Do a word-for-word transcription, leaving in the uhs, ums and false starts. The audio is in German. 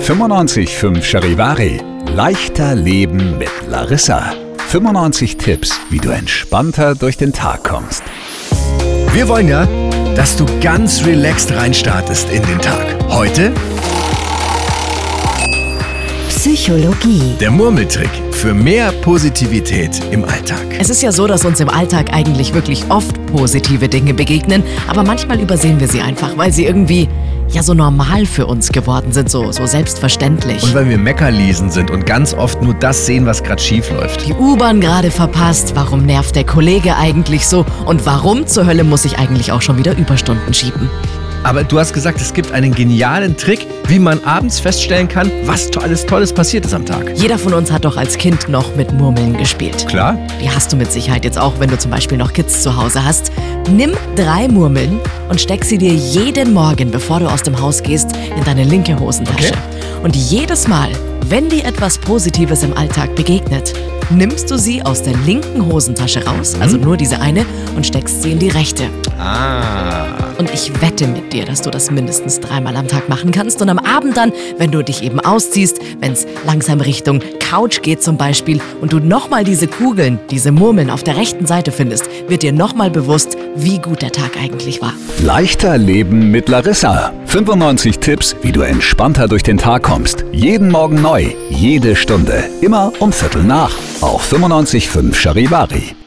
fünfundneunzig Komma fünf Charivari. Leichter Leben mit Larissa. fünfundneunzig Tipps, wie du entspannter durch den Tag kommst. Wir wollen ja, dass du ganz relaxed reinstartest in den Tag. Heute Psychologie. der Murmeltrick für mehr Positivität im Alltag. Es ist ja so, dass uns im Alltag eigentlich wirklich oft positive Dinge begegnen, aber manchmal übersehen wir sie einfach, weil sie irgendwie ja so normal für uns geworden sind, so, so selbstverständlich. Und weil wir Meckerliesen sind und ganz oft nur das sehen, was gerade schief läuft. Die U-Bahn gerade verpasst, warum nervt der Kollege eigentlich so und warum zur Hölle muss ich eigentlich auch schon wieder Überstunden schieben? Aber du hast gesagt, es gibt einen genialen Trick, wie man abends feststellen kann, was to- alles Tolles passiert ist am Tag. Jeder von uns hat doch als Kind noch mit Murmeln gespielt. Klar? Die hast du mit Sicherheit jetzt auch, wenn du zum Beispiel noch Kids zu Hause hast. Nimm drei Murmeln und steck sie dir jeden Morgen, bevor du aus dem Haus gehst, in deine linke Hosentasche. Okay. Und jedes Mal, wenn dir etwas Positives im Alltag begegnet, nimmst du sie aus der linken Hosentasche raus, also nur diese eine, und steckst sie in die rechte. Ah. Und ich wette mit dir, dass du das mindestens dreimal am Tag machen kannst. Und am Abend dann, wenn du dich eben ausziehst, wenn es langsam Richtung Couch geht zum Beispiel und du nochmal diese Kugeln, diese Murmeln auf der rechten Seite findest, wird dir nochmal bewusst, wie gut der Tag eigentlich war. Leichter Leben mit Larissa. fünfundneunzig Tipps, wie du entspannter durch den Tag kommst. Jeden Morgen neu, jede Stunde, immer um Viertel nach. Auf fünfundneunzig Komma fünf Charivari.